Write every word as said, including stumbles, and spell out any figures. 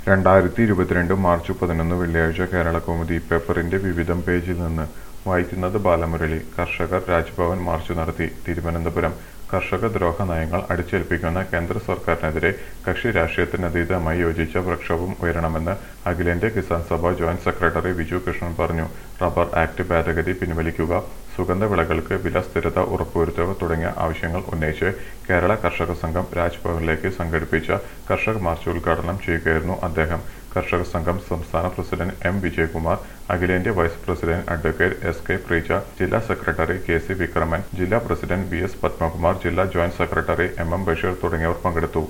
രണ്ടായിരത്തി ഇരുപത്തിരണ്ട് മാർച്ച് പതിനൊന്ന് വെള്ളിയാഴ്ച കേരളകൗമുദി പേപ്പറിന്റെ വിവിധം പേജിൽ നിന്ന് വായിക്കുന്നത് ബാലമുരളി. കർഷകർ രാജ്ഭവൻ മാർച്ച് നടത്തി. തിരുവനന്തപുരം കർഷക ദ്രോഹ നയങ്ങൾ അടിച്ചേൽപ്പിക്കുന്ന കേന്ദ്ര സർക്കാരിനെതിരെ കക്ഷി രാഷ്ട്രീയത്തിനതീതമായി യോജിച്ച പ്രക്ഷോഭം ഉയരണമെന്ന് അഖിലേന്ത്യാ കിസാൻ സഭ ജോയിന്റ് സെക്രട്ടറി വിജു കൃഷ്ണൻ പറഞ്ഞു. റബ്ബർ ആക്ട് ഭേദഗതി പിൻവലിക്കുക, സുഗന്ധവിളകൾക്ക് വില സ്ഥിരത ഉറപ്പുവരുത്തുക തുടങ്ങിയ ആവശ്യങ്ങൾ ഉന്നയിച്ച് കേരള കർഷക സംഘം രാജ്ഭവനിലേക്ക് സംഘടിപ്പിച്ച കർഷക മാർച്ച് ഉദ്ഘാടനം ചെയ്യുകയായിരുന്നു അദ്ദേഹം. കർഷക സംഘം സംസ്ഥാന പ്രസിഡന്റ് എം വിജയകുമാർ, അഖിലേന്ത്യാ vice president advocate S K Preeja, ജില്ലാ സെക്രട്ടറി കെ സി വിക്രമൻ, ജില്ലാ പ്രസിഡന്റ് വി എസ് പത്മകുമാർ, ജില്ലാ joint secretary M M Basheer തുടങ്ങിയവർ പങ്കെടുത്തു.